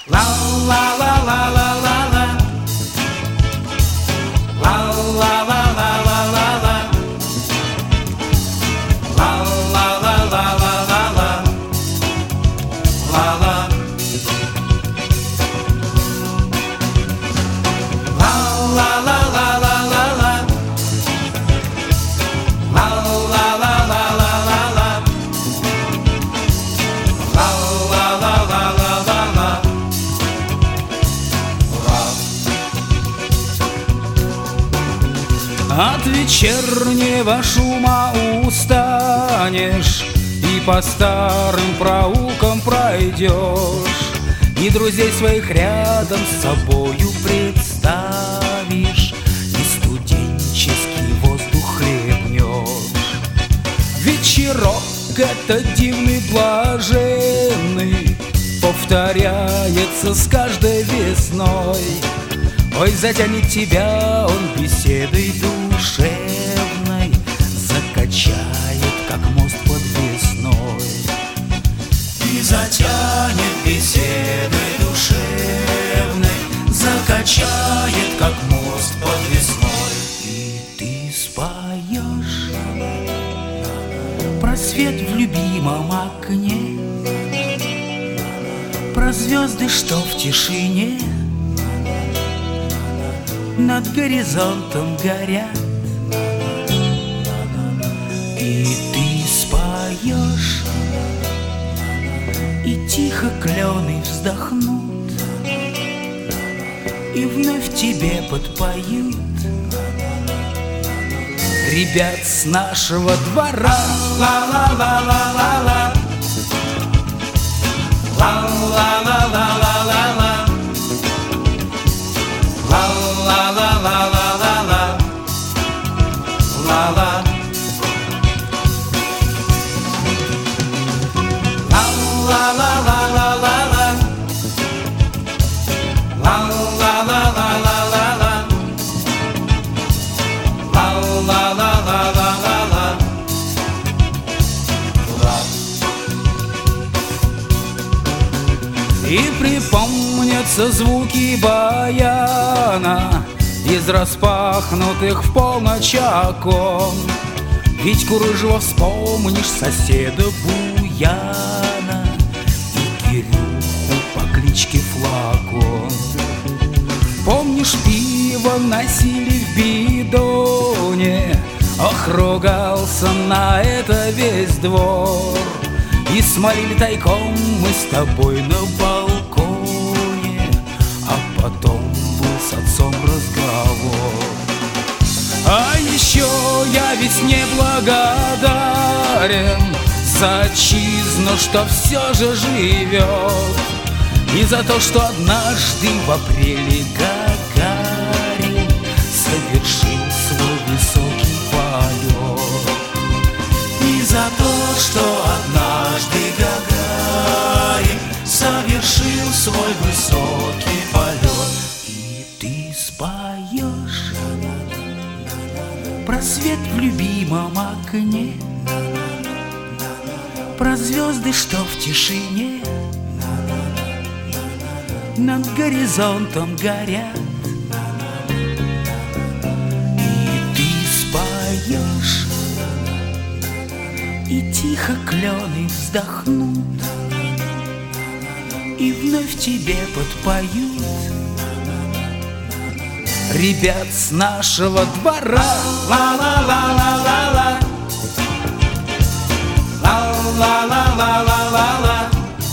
La la la la la la la. La la la la la la la. La la la la la la la. La la. La la la la la la la. La la la la la la la. La la la la la la la. От вечернего шума устанешь и по старым проулкам пройдешь, и друзей своих рядом с собою представишь, и студенческий воздух хлебнешь. Вечерок этот дивный, блаженный, повторяется с каждой весной. Ой, затянет тебя он беседой душевной, закачает, как мост подвесной. И затянет беседой душевной, закачает, как мост подвесной. И ты споешь про свет в любимом окне, про звезды, что в тишине над горизонтом горят. И ты споешь, и тихо клены вздохнут, и вновь тебе подпоют ребят с нашего двора. Ла-ла-ла-ла-ла-ла. Ла-ла-ла-ла-ла-ла-ла. La la la la la la la. La la. La la la la la la la. La la la la la la la. La la la la la la la. И припомнятся звуки баяна из распахнутых в полночь окон. Ведь Курыжева вспомнишь, соседа Буяна и Кирюху по кличке Флакон. Помнишь, пиво носили в бидоне, ох, ругался на это весь двор. И смолили тайком мы с тобой на балконе, а потом был с отцом разговор. А еще я ведь неблагодарен за отчизну, что все же живет, и за то, что однажды в апреле Гагарин совершил свой высокий полет. И за то, что однажды Гагарин совершил свой высокий полет. И ты споешь про свет в любимом окне, про звезды, что в тишине над горизонтом горят. И ты споешь, и тихо клены вздохнут, и вновь тебе подпоют ребят с нашего двора. Ла-ла-ла-ла-ла-ла. Ла-ла-ла-ла-ла-ла-ла.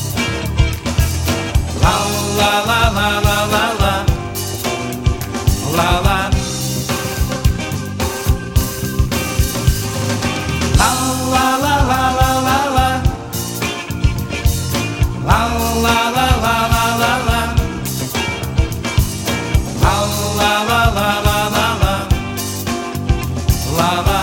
Ла-ла-ла-ла-ла-ла-ла. Ла-ла. Ла-ла-ла-ла-ла-ла-ла. Ла-ла-ла-ла-ла-ла-ла. Ла-ла-ла-ла-ла-ла-ла. Ла-ла.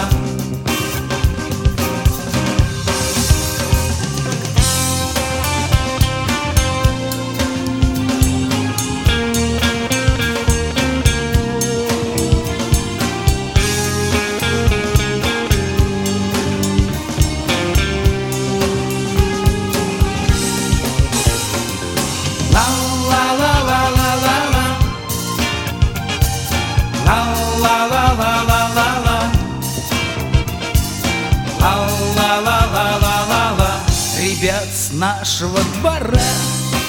нашего двора.